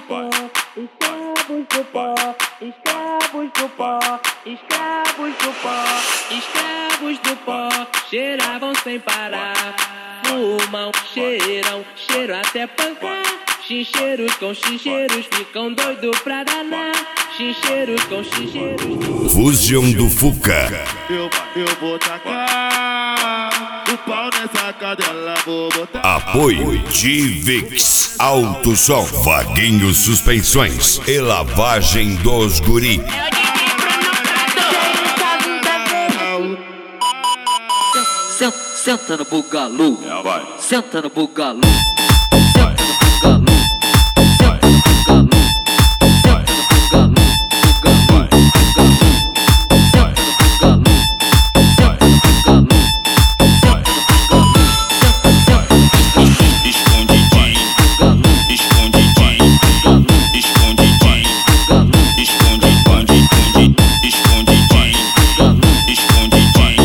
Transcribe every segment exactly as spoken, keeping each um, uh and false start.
pó, escravos do pó, escravos do pó, escravos do pó, escravos do pó, cheiravam sem parar, fumam, cheiram, cheiram até pancar, chincheiros com chincheiros ficam doido pra danar, chincheiros com chincheiros. Fusion do Fuca. Eu, eu vou tacar o pau nessa cadela, vou botar. Apoio Divix, Alto Som, Vaguinho Suspensões e Lavagem dos Guri. Senta, senta no bugalu, É, vai. senta no bugalu, senta no bugalu, senta no bugalu, senta no bugalu, bugalu, bugalu, senta no bugalu, senta no bugalu, senta no bugalu, senta, senta, Escondidinho, escondidinho, escondidinho, esconde, esconde, esconde, escondidinho, escondidinho,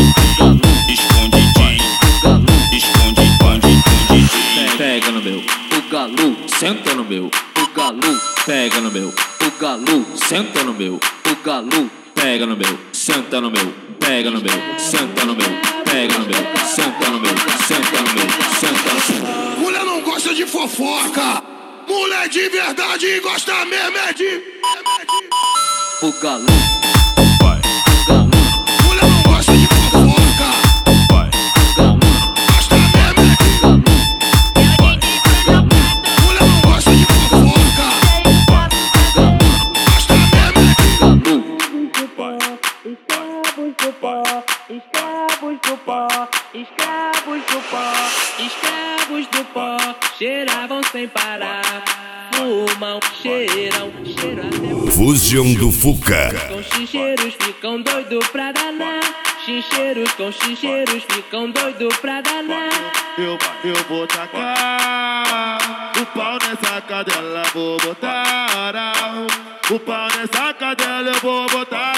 esconde, esconde, esconde. Pega no meu, bugalu, senta no meu, bugalu, pega no meu, bugalu, senta no meu, bugalu, pega no meu, senta no meu, pega no meu, senta no meu, pega no meu, senta no meu, senta no meu, senta no meu. Mulher não gosta de fofoca. Mulher de verdade gosta mesmo é de... bugalu, Vai, bugalu, Mulher não gosta de fofoca. vai, Gosta mesmo é de... Mulher não gosta de fofoca. Gosta mesmo é de... bugalu. Escravos do pó, escravos do pó, escravos do pó, escravos do pó, cheiravam sem parar, fumam, cheiram, cheiram até Fusion do Fuca. com chincheiros ficam doido pra danar, chincheiros com chincheiros ficam doido pra danar. eu, eu vou tacar o pau nessa cadela, vou botar. O pau nessa cadela, eu vou botar.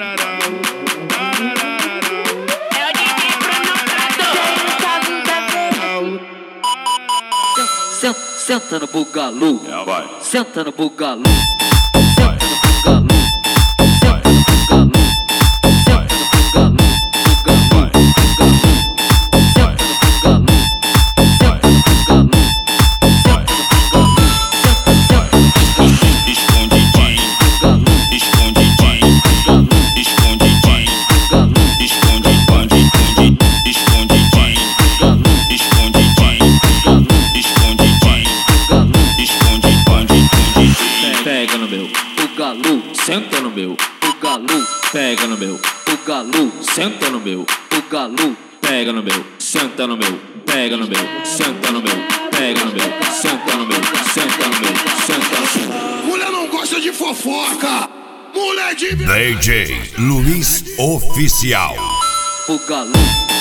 Senta, senta no bugalu, É, vai. senta no bugalu, senta no bugalu, senta no bugalu, senta no bugalu, bugalu, bugalu, senta no bugalu, senta no bugalu, senta no bugalu, senta, senta, Escondidinho, bugalu, escondidinho, bugalu, escondidinho, bugalu, esconde, esconde, esconde, escondidinho, bugalu, escondidinho, bugalu, escondidinho, bugalu, esconde, esconde, esconde. Pega no meu, bugalu, senta no meu, bugalu, pega no meu, bugalu, senta no meu, bugalu, pega no meu, senta no meu, pega no meu, senta no meu, pega no meu, senta no meu, senta no meu, senta no meu. Mulher não gosta de fofoca. Mulher de verdade. D J Luiz Oficial. bugalu.